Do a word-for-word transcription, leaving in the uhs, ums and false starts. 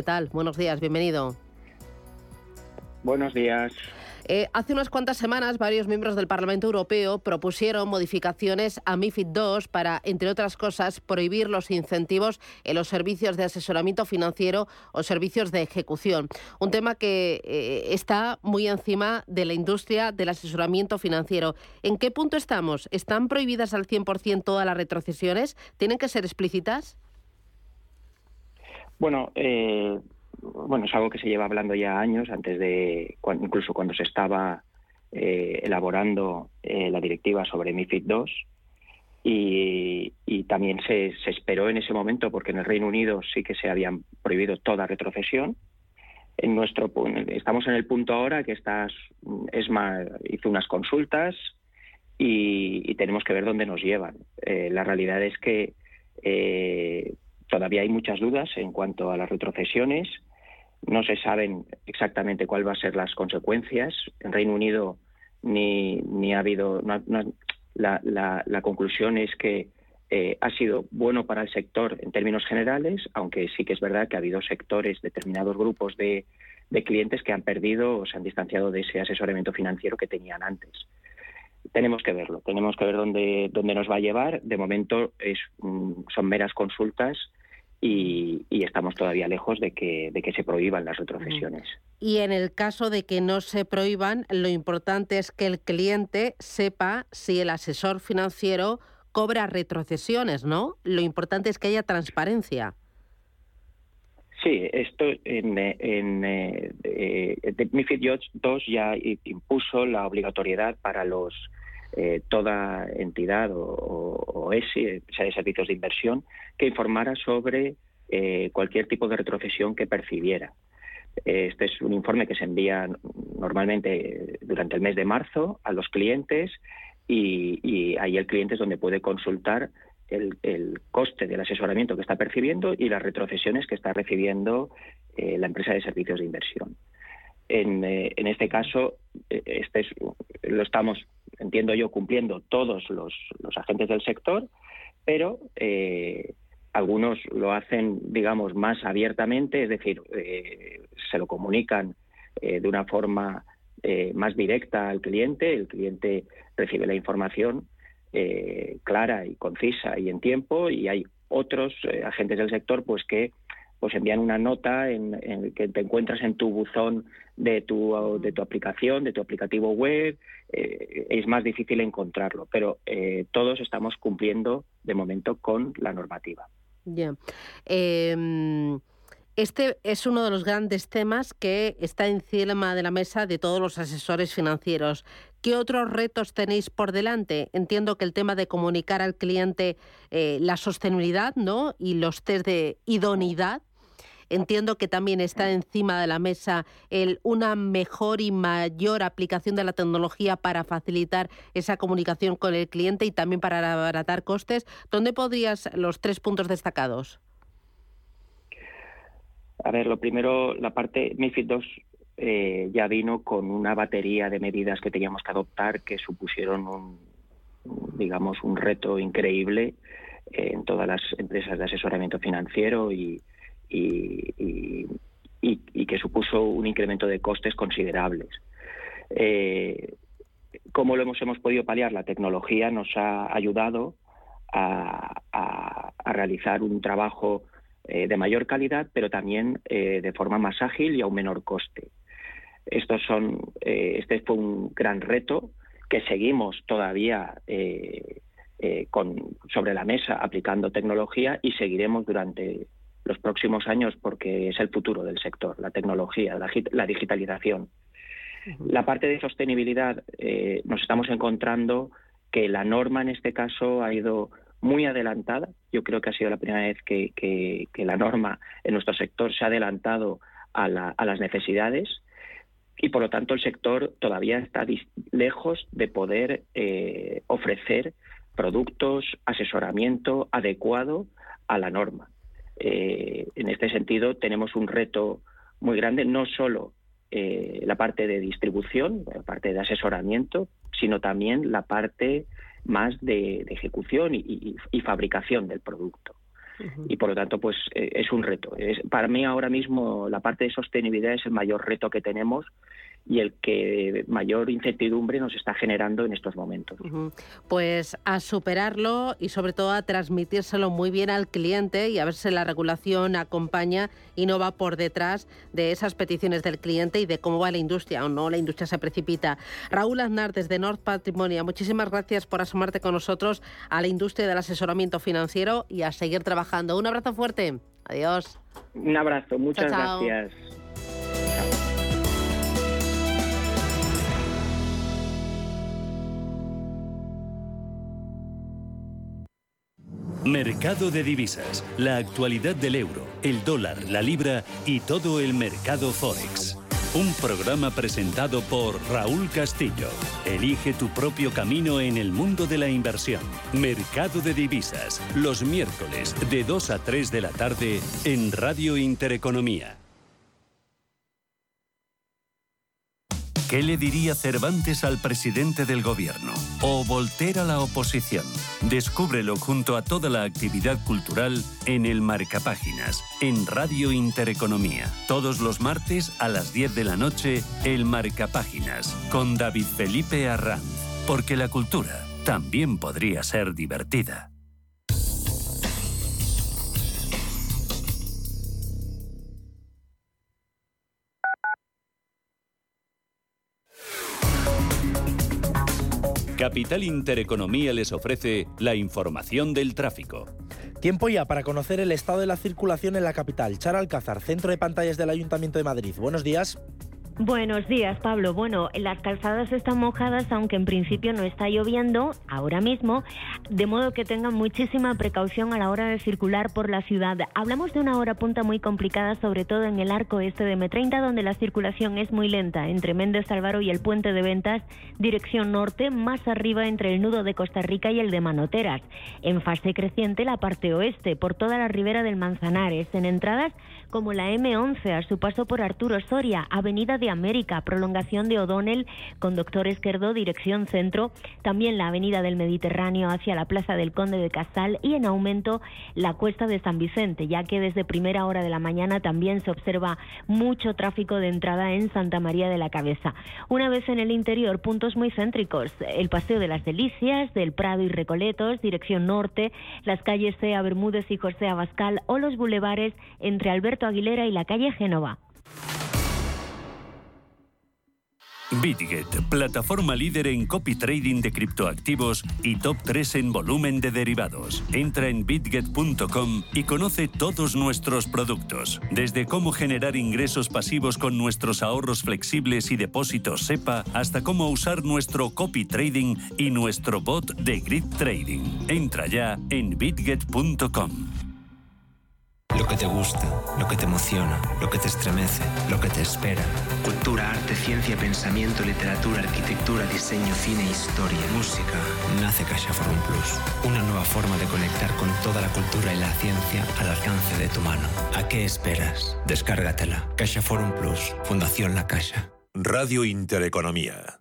¿Qué tal? Buenos días, bienvenido. Buenos días. Eh, hace unas cuantas semanas, varios miembros del Parlamento Europeo propusieron modificaciones a MiFID dos para, entre otras cosas, prohibir los incentivos en los servicios de asesoramiento financiero o servicios de ejecución. Un tema que eh, está muy encima de la industria del asesoramiento financiero. ¿En qué punto estamos? ¿Están prohibidas al cien por ciento todas las retrocesiones? ¿Tienen que ser explícitas? Bueno, eh, bueno, es algo que se lleva hablando ya años, antes de, cuando, incluso cuando se estaba eh, elaborando eh, la directiva sobre MiFID dos, y, y también se, se esperó en ese momento, porque en el Reino Unido sí que se habían prohibido toda retrocesión. En nuestro, estamos en el punto ahora que estas, ESMA hizo unas consultas y, y tenemos que ver dónde nos llevan. Eh, la realidad es que eh, todavía hay muchas dudas en cuanto a las retrocesiones. No se saben exactamente cuáles van a ser las consecuencias. En Reino Unido ni, ni ha habido... No, no, la, la, la conclusión es que eh, ha sido bueno para el sector en términos generales, aunque sí que es verdad que ha habido sectores, determinados grupos de, de clientes que han perdido o se han distanciado de ese asesoramiento financiero que tenían antes. Tenemos que verlo, tenemos que ver dónde, dónde nos va a llevar. De momento es, son meras consultas y, y estamos todavía lejos de que, de que se prohíban las retrocesiones. Y en el caso de que no se prohíban, lo importante es que el cliente sepa si el asesor financiero cobra retrocesiones, ¿no? Lo importante es que haya transparencia. Sí, esto en, en eh, eh, MiFID dos ya impuso la obligatoriedad para los eh, toda entidad o, o, o E S I, empresa de servicios de inversión, que informara sobre eh, cualquier tipo de retrocesión que percibiera. Este es un informe que se envía normalmente durante el mes de marzo a los clientes y, y ahí el cliente es donde puede consultar El, el coste del asesoramiento que está percibiendo y las retrocesiones que está recibiendo eh, la empresa de servicios de inversión. En, eh, en este caso, eh, este es, lo estamos, entiendo yo, cumpliendo todos los, los agentes del sector, pero eh, algunos lo hacen, digamos, más abiertamente, es decir, eh, se lo comunican eh, de una forma eh, más directa al cliente, el cliente recibe la información Eh, clara y concisa y en tiempo, y hay otros eh, agentes del sector pues que pues envían una nota en, en que te encuentras en tu buzón de tu de tu aplicación, de tu aplicativo web. Eh, es más difícil encontrarlo, pero eh, todos estamos cumpliendo de momento con la normativa. Ya. Eh... Este es uno de los grandes temas que está encima de la mesa de todos los asesores financieros. ¿Qué otros retos tenéis por delante? Entiendo que el tema de comunicar al cliente eh, la sostenibilidad, ¿no?, y los test de idoneidad. Entiendo que también está encima de la mesa el, una mejor y mayor aplicación de la tecnología para facilitar esa comunicación con el cliente y también para abaratar costes. ¿Dónde podrías los tres puntos destacados? A ver, lo primero, la parte MiFID dos eh, ya vino con una batería de medidas que teníamos que adoptar que supusieron un, digamos, un reto increíble eh, en todas las empresas de asesoramiento financiero y, y, y, y, y que supuso un incremento de costes considerables. Eh, ¿Cómo lo hemos, hemos podido paliar? La tecnología nos ha ayudado a, a, a realizar un trabajo Eh, de mayor calidad, pero también eh, de forma más ágil y a un menor coste. Estos son, eh, este fue un gran reto que seguimos todavía eh, eh, con, sobre la mesa aplicando tecnología y seguiremos durante los próximos años porque es el futuro del sector, la tecnología, la, la digitalización. Uh-huh. La parte de sostenibilidad, eh, nos estamos encontrando que la norma en este caso ha ido muy adelantada. Yo creo que ha sido la primera vez que, que, que la norma en nuestro sector se ha adelantado a, la, a las necesidades y, por lo tanto, el sector todavía está lejos de poder eh, ofrecer productos, asesoramiento adecuado a la norma. Eh, en este sentido, tenemos un reto muy grande, no solo eh, la parte de distribución, la parte de asesoramiento, sino también la parte más de, de ejecución y, y, y fabricación del producto. Uh-huh. Y por lo tanto, pues eh, es un reto. Es, para mí ahora mismo la parte de sostenibilidad es el mayor reto que tenemos y el que mayor incertidumbre nos está generando en estos momentos. Uh-huh. Pues a superarlo y sobre todo a transmitírselo muy bien al cliente y a ver si la regulación acompaña y no va por detrás de esas peticiones del cliente y de cómo va la industria o no, la industria se precipita. Raúl Aznar, desde North Patrimonio, muchísimas gracias por asomarte con nosotros a la industria del asesoramiento financiero y a seguir trabajando. Un abrazo fuerte. Adiós. Un abrazo, muchas chao, chao. gracias. Mercado de divisas, la actualidad del euro, el dólar, la libra y todo el mercado Forex. Un programa presentado por Raúl Castillo. Elige tu propio camino en el mundo de la inversión. Mercado de divisas, los miércoles de dos a tres de la tarde en Radio Intereconomía. ¿Qué le diría Cervantes al presidente del gobierno? ¿O Voltaire a la oposición? Descúbrelo junto a toda la actividad cultural en el Marcapáginas, en Radio Intereconomía. Todos los martes a las diez de la noche, el Marcapáginas, con David Felipe Arranz. Porque la cultura también podría ser divertida. Capital Intereconomía les ofrece la información del tráfico. Tiempo ya para conocer el estado de la circulación en la capital. Chara Alcázar, Centro de Pantallas del Ayuntamiento de Madrid. Buenos días. Buenos días, Pablo. Bueno, las calzadas están mojadas, aunque en principio no está lloviendo ahora mismo, de modo que tengan muchísima precaución a la hora de circular por la ciudad. Hablamos de una hora punta muy complicada, sobre todo en el arco este de eme treinta, donde la circulación es muy lenta, entre Méndez Álvaro y el Puente de Ventas, dirección norte, más arriba entre el nudo de Costa Rica y el de Manoteras. En fase creciente la parte oeste, por toda la ribera del Manzanares, en entradas como la eme once a su paso por Arturo Soria, Avenida de América, prolongación de O'Donnell con Doctor Esquerdo, dirección centro, también la Avenida del Mediterráneo hacia la Plaza del Conde de Casal y en aumento la Cuesta de San Vicente, ya que desde primera hora de la mañana también se observa mucho tráfico de entrada en Santa María de la Cabeza. Una vez en el interior, puntos muy céntricos, el Paseo de las Delicias, del Prado y Recoletos, dirección norte, las calles Cea Bermúdez y José Abascal o los bulevares entre Alberto Aguilera y la calle Génova. BitGet, plataforma líder en copy trading de criptoactivos y top tres en volumen de derivados. Entra en bitget punto com y conoce todos nuestros productos. Desde cómo generar ingresos pasivos con nuestros ahorros flexibles y depósitos SEPA hasta cómo usar nuestro copy trading y nuestro bot de grid trading. Entra ya en bitget punto com. Lo que te gusta, lo que te emociona, lo que te estremece, lo que te espera. Cultura, arte, ciencia, pensamiento, literatura, arquitectura, diseño, cine, historia, música. Nace CaixaForum Plus, una nueva forma de conectar con toda la cultura y la ciencia al alcance de tu mano. ¿A qué esperas? Descárgatela. CaixaForum Plus, Fundación La Caixa. Radio Intereconomía.